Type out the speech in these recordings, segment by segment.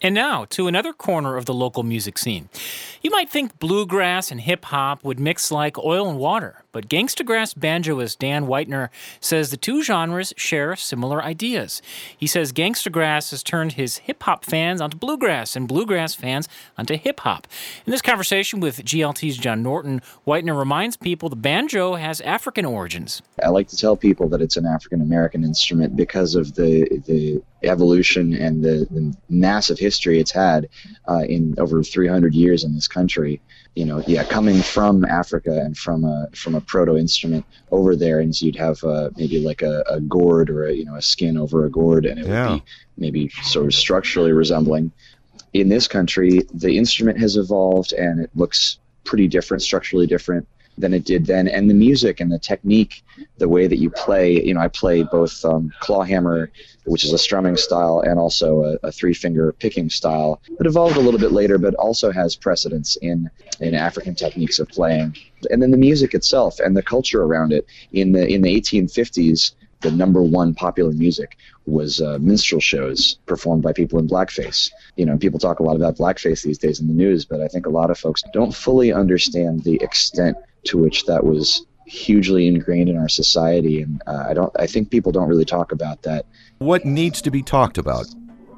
And now, to another corner of the local music scene. You might think bluegrass and hip-hop would mix like oil and water, but Gangstagrass banjoist Dan Whitener says the two genres share similar ideas. He says Gangstagrass has turned his hip-hop fans onto bluegrass and bluegrass fans onto hip-hop. In this conversation with GLT's John Norton, Whitener reminds people the banjo has African origins. I like to tell people that it's an African-American instrument because of the evolution and the massive history it's had in over 300 years in this country. Coming from Africa and from a proto-instrument over there, and so you'd have maybe like a gourd or a skin over a gourd, and it would be maybe sort of structurally resembling. In this country, the instrument has evolved, and it looks pretty different, structurally different than it did then, and the music and the technique, the way that you play. I play both clawhammer, which is a strumming style, and also a three-finger picking style that evolved a little bit later, but also has precedence in African techniques of playing. And then the music itself and the culture around it. In the 1850s, the number one popular music was minstrel shows performed by people in blackface. People talk a lot about blackface these days in the news, but I think a lot of folks don't fully understand the extent to which that was hugely ingrained in our society, and I think people don't really talk about that. What needs to be talked about?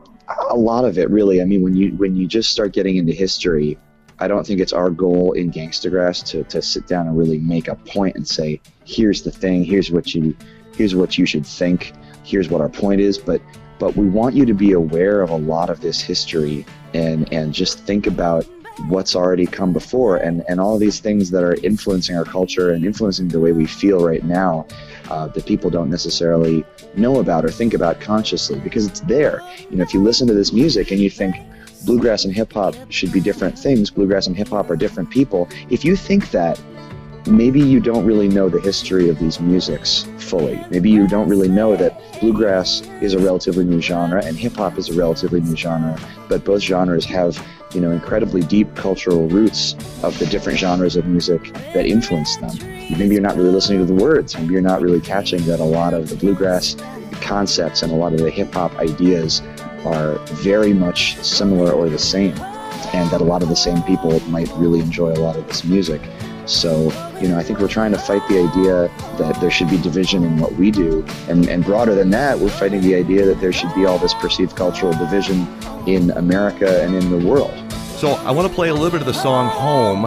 A lot of it, really. I mean, when you just start getting into history, I don't think it's our goal in Gangstagrass to sit down and really make a point and say, here's the thing, here's what you should think, here's what our point is, but we want you to be aware of a lot of this history and just think about what's already come before and all of these things that are influencing our culture and influencing the way we feel right now that people don't necessarily know about or think about consciously, because it's there. If you listen to this music and you think bluegrass and hip-hop should be different things, bluegrass and hip-hop are different people, if you think that, maybe you don't really know the history of these musics fully. Maybe you don't really know that bluegrass is a relatively new genre and hip-hop is a relatively new genre, but both genres have incredibly deep cultural roots of the different genres of music that influence them. Maybe you're not really listening to the words. Maybe you're not really catching that a lot of the bluegrass concepts and a lot of the hip-hop ideas are very much similar or the same, and that a lot of the same people might really enjoy a lot of this music. So, I think we're trying to fight the idea that there should be division in what we do. And broader than that, we're fighting the idea that there should be all this perceived cultural division in America and in the world. So I want to play a little bit of the song Home.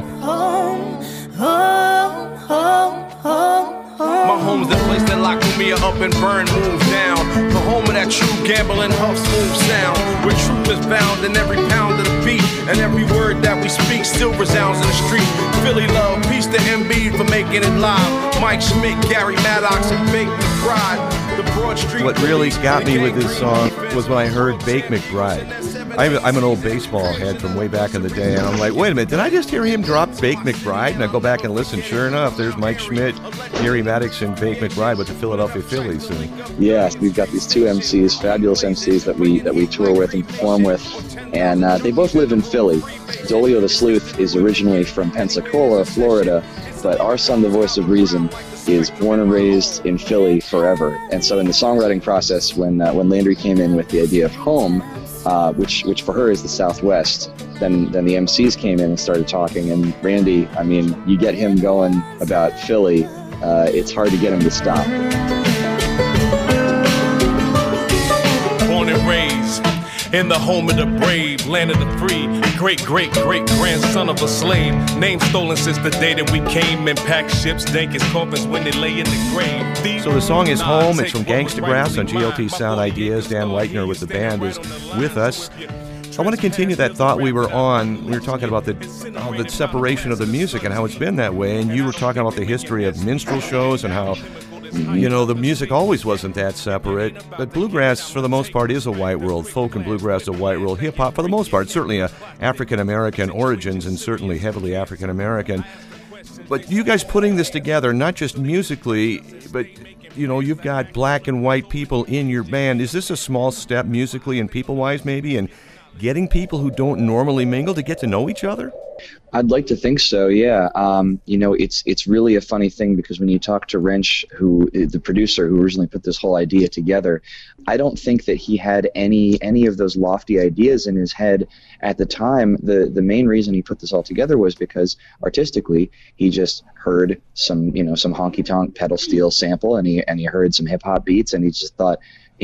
My home's the place that lock me up and burn moves down. The home of that true gambling, huff, smooth sound, where truth is bound in every pound of the beat, and every word that we speak still resounds in the street. Philly love, peace to Embiid for making it live. Mike Schmidt, Gary Maddox, and Bake McBride. The Broad Street. What really got me with this song was when I heard Bake McBride. I'm an old baseball head from way back in the day, and I'm like, wait a minute, did I just hear him drop Bake McBride? And I go back and listen. Sure enough, there's Mike Schmidt, Gary Maddox, and Bake McBride with the Philadelphia Phillies. Yeah, we've got these two MCs, fabulous MCs that we tour with and perform with, and they both live in Philly. Dolio the Sleuth is originally from Pensacola, Florida, but our son, the Voice of Reason, is born and raised in Philly forever. And so in the songwriting process, when Landry came in with the idea of Home, which for her is the Southwest, then the MCs came in and started talking, and Randy, I mean, you get him going about Philly, it's hard to get him to stop. Born and raised in the home of the brave, land of the free, great-great-great-grandson of a slave, name stolen since the day that we came and packed ships, dank as coffins when they lay in the grave. So the song is Home. It's from Gangstagrass on GLT Sound Ideas. Dan Whitener with the band is with us. I want to continue that thought we were on. We were talking about the separation of the music and how it's been that way, and you were talking about the history of minstrel shows and how the music always wasn't that separate. But bluegrass, for the most part, is a white world. Folk and bluegrass is a white world. Hip-hop, for the most part, certainly African-American origins and certainly heavily African-American. But you guys putting this together, not just musically, but, you've got black and white people in your band. Is this a small step musically and people-wise, maybe, getting people who don't normally mingle to get to know each other? I'd like to think so, yeah. It's really a funny thing because when you talk to Wrench, who the producer who originally put this whole idea together, I don't think that he had any of those lofty ideas in his head at the time. The main reason he put this all together was because artistically he just heard some honky tonk pedal steel sample and he heard some hip hop beats and he just thought,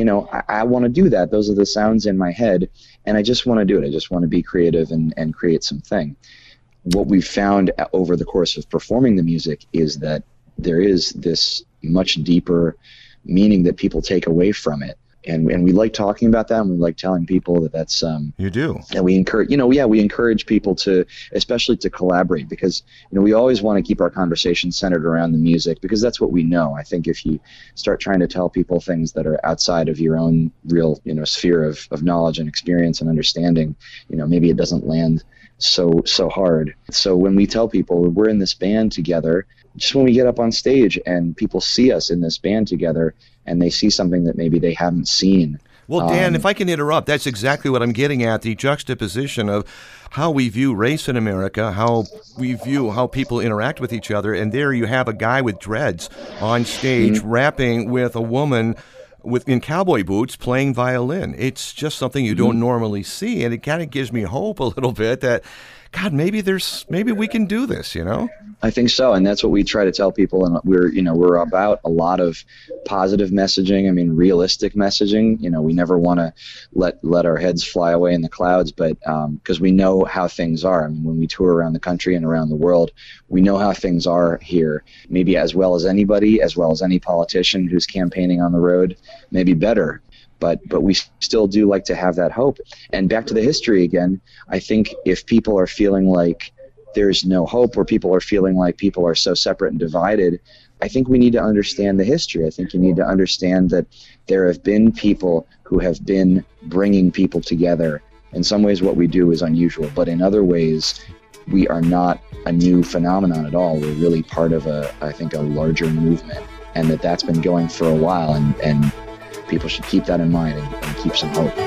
I want to do that. Those are the sounds in my head, and I just want to do it. I just want to be creative and create something. What we've found over the course of performing the music is that there is this much deeper meaning that people take away from it. And we like talking about that, and we like telling people that that's you do. And we encourage people to, especially to collaborate, because we always want to keep our conversation centered around the music, because that's what we know. I think if you start trying to tell people things that are outside of your own real sphere of knowledge and experience and understanding, maybe it doesn't land so hard. So when we tell people we're in this band together, just when we get up on stage and people see us in this band together and they see something that maybe they haven't seen. Well, Dan, if I can interrupt, that's exactly what I'm getting at, the juxtaposition of how we view race in America, how we view how people interact with each other, and there you have a guy with dreads on stage rapping with a woman in cowboy boots playing violin. It's just something you don't normally see, and it kind of gives me hope a little bit that, God, maybe we can do this, I think so, and that's what we try to tell people, and we're about a lot of positive messaging. I mean, realistic messaging. We never want to let our heads fly away in the clouds, but because we know how things are. I mean, when we tour around the country and around the world, we know how things are here, maybe as well as anybody, as well as any politician who's campaigning on the road, maybe better. But we still do like to have that hope. And back to the history again, I think if people are feeling like there's no hope, or people are feeling like people are so separate and divided, I think we need to understand the history. I think you need to understand that there have been people who have been bringing people together. In some ways what we do is unusual, but in other ways we are not a new phenomenon at all. We're really part of a larger movement, and that's been going for a while, and people should keep that in mind and keep some hope.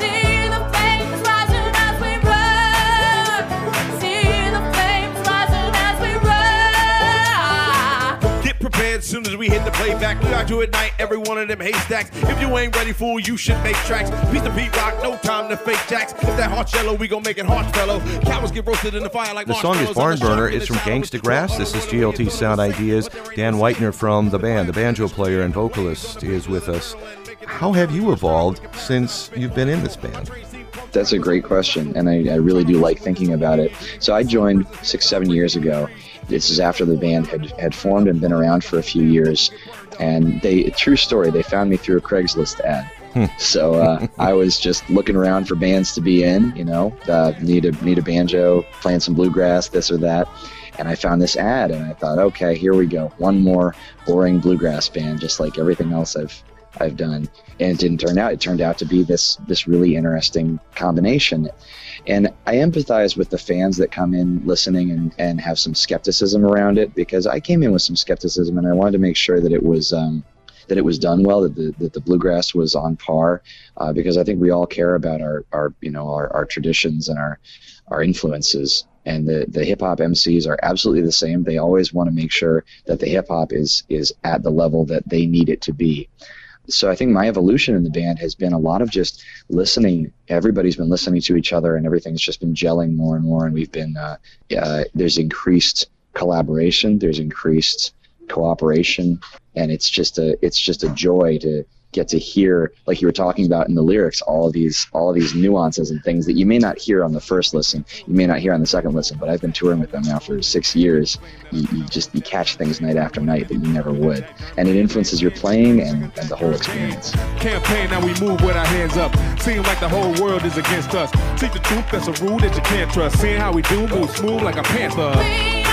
As soon as we hit the playback, we got to ignite every one of them haystacks. If you ain't ready, fool, you should make tracks. Piece of beat rock, no time to fake jacks. If that heart's yellow, we gon' make it harsh, fellow. Cowards get roasted in the fire like the song is Barn Burner. It's from Gangsta Grass. This is GLT Sound Ideas. Dan Whitener from the band, the banjo player and vocalist, is with us. How have you evolved since you've been in this band? That's a great question, and I really do like thinking about it. So I joined 6-7 years ago. This is after the band had formed and been around for a few years. And true story, they found me through a Craigslist ad. So I was just looking around for bands to be in, need a banjo, playing some bluegrass, this or that. And I found this ad, and I thought, okay, here we go. One more boring bluegrass band, just like everything else I've done. And it didn't turn out. It turned out to be this really interesting combination. And I empathize with the fans that come in listening and have some skepticism around it, because I came in with some skepticism, and I wanted to make sure that it was done well, that the bluegrass was on par, because I think we all care about our traditions and our influences. And the hip hop MCs are absolutely the same. They always want to make sure that the hip hop is at the level that they need it to be. So I think my evolution in the band has been a lot of just listening. Everybody's been listening to each other, and everything's just been gelling more and more. And we've been there's increased collaboration, there's increased cooperation, and it's just a joy to get to hear, like you were talking about in the lyrics, all of these nuances and things that you may not hear on the first listen, you may not hear on the second listen. But I've been touring with them now for 6 years. You catch things night after night that you never would, and it influences your playing and the whole experience. Campaign, now we move with our hands up. Seem like the whole world is against us. Seek the truth, that's a rule that you can't trust. Seeing how we do, move smooth like a panther.